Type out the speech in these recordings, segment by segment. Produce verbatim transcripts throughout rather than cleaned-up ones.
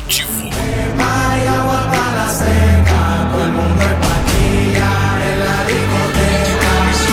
Demonstrativo. Hay agua para la seca, todo el mundo es patilla en la discoteca.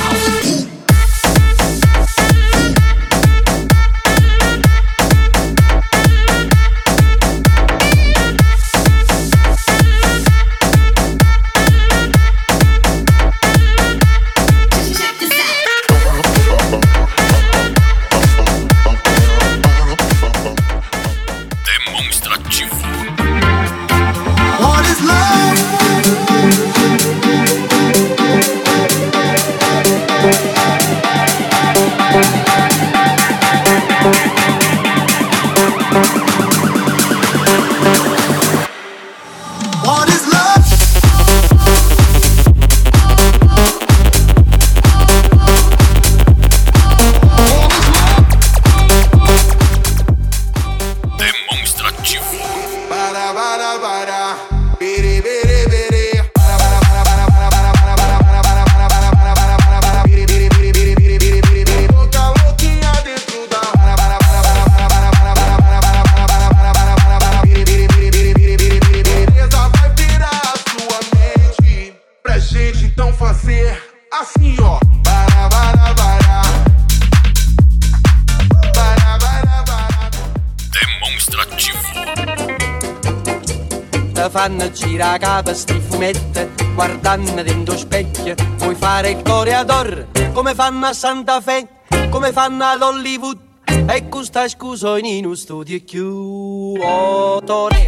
Fanno girare capo sti fumetti, guardando dentro specchio, vuoi fare il coreador, come fanno a Santa Fe, come fanno ad Hollywood, e questa scusa in uno studio più autore.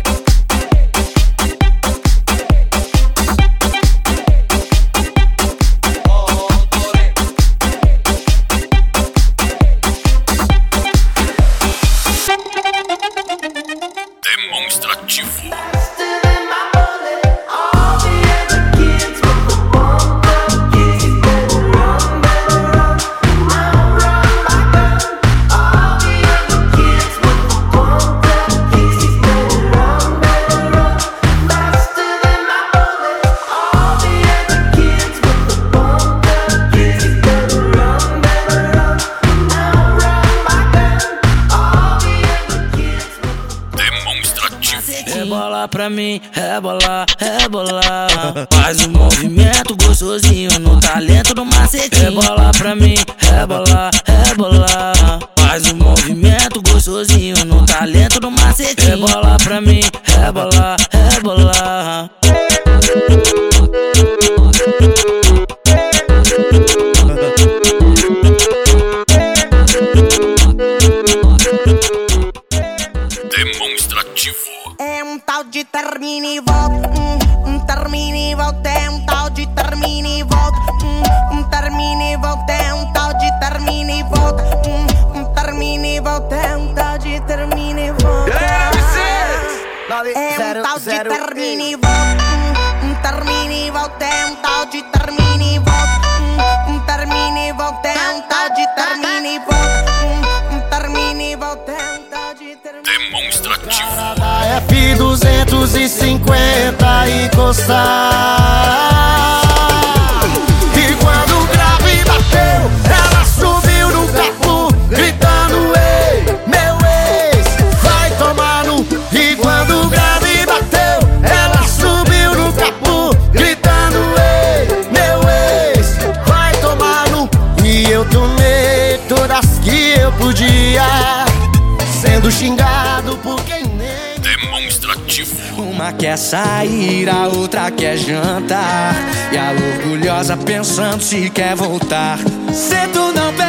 Demonstrativo. Rebola pra mim, rebola, rebola. Faz um movimento gostosinho no talento do macete. Rebola pra mim, rebola, rebola. Faz um movimento gostosinho no talento do macete. Rebola pra mim, rebola, rebola. Demonstrativo. É um tal de termina e volta, um, um termina e volta, é um tal de termina e volta, um, um termina e volta, é um tal de termina e volta, um, um termina e volta, é um tal de termina e volta. É um tal de termina e volta, um, um termina e volta, é um tal de termina e volta, um, um termina e volta, é um tal de termina e volta, um, um termina e volta, é um tal de termina. Demonstrativo. F duzentos e cinquenta encostar. E quando o grave bateu, ela subiu no capô, gritando: ei, meu ex, vai tomar no. E quando o grave bateu, ela subiu no capô, gritando: ei, meu ex, vai tomar no. E eu tomei todas que eu podia, sendo xingado por quem nem. Demonstrativo. Uma quer sair, a outra quer jantar, e a orgulhosa pensando se quer voltar. Se tu não